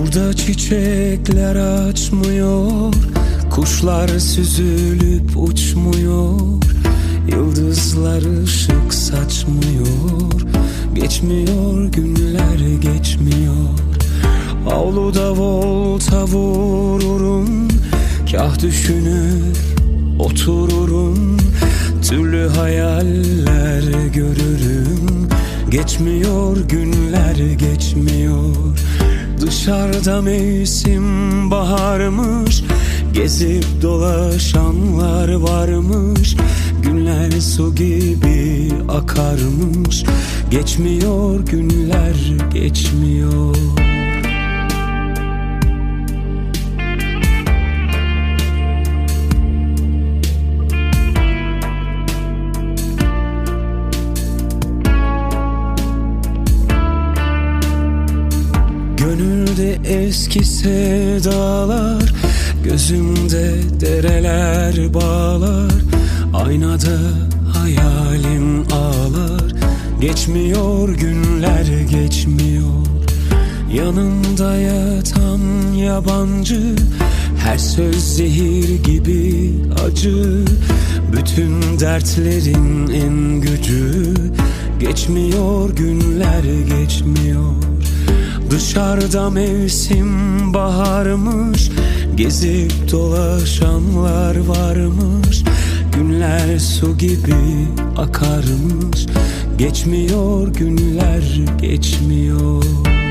Burada çiçekler açmıyor, kuşlar süzülüp uçmuyor, yıldızlar ışık saçmıyor, geçmiyor günler geçmiyor. Avluda volta vururum, kah düşünür otururum, türlü hayaller görürüm, geçmiyor günler geçmiyor. Dışarıda mevsim baharmış, gezip dolaşanlar varmış, günler su gibi akarmış, geçmiyor günler geçmiyor. Gönülde eski sevdalar, gözümde dereler bağlar, aynada hayalim ağlar, geçmiyor günler geçmiyor. Yanımda yatan yabancı, her söz zehir gibi acı, bütün dertlerin en gücü, geçmiyor günler geçmiyor. Dışarıda mevsim baharmış, gezip dolaşanlar varmış, günler su gibi akarmış, geçmiyor günler geçmiyor.